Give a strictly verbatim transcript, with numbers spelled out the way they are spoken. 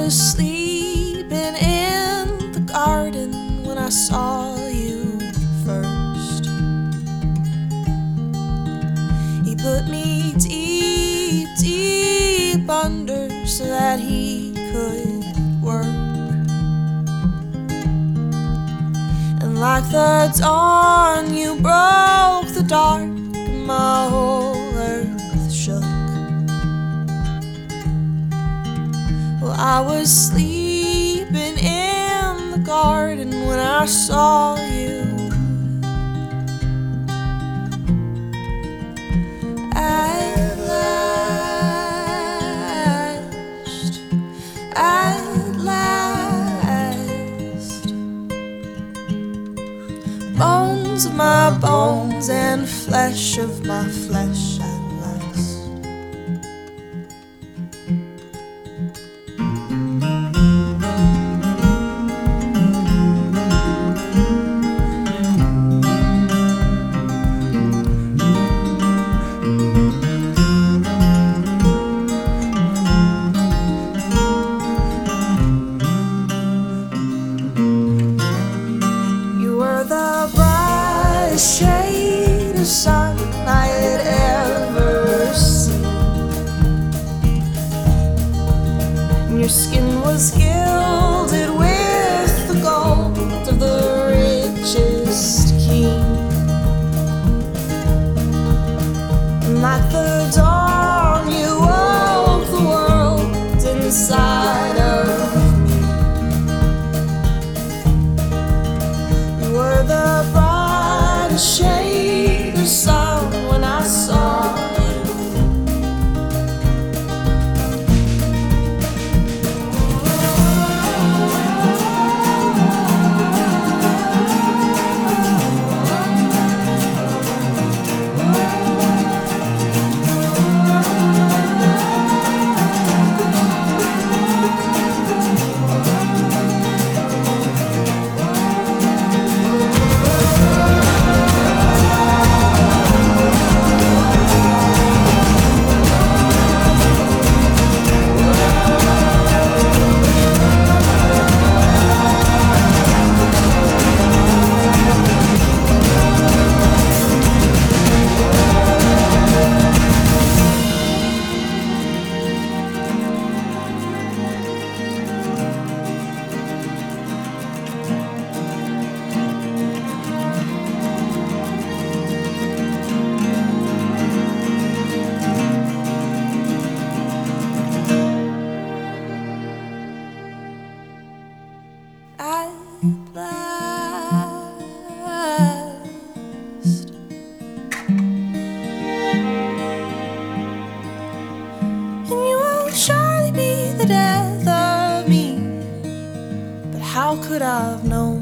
was sleeping in the garden when I saw you first. He put me deep, deep under so that he could work. And like the dawn, you broke the dark, and my whole earth shook. Well, I was sleeping in the garden when I saw you. At last, at last, bones of my bones and flesh of my flesh at last. The brightest shade of sun I had ever seen. And your skin was gilded with the gold of the richest king. And like the dawn, you woke the world inside of the brightest shade of sun when I saw you. At last, and you won't surely be the death of me, but how could I have known?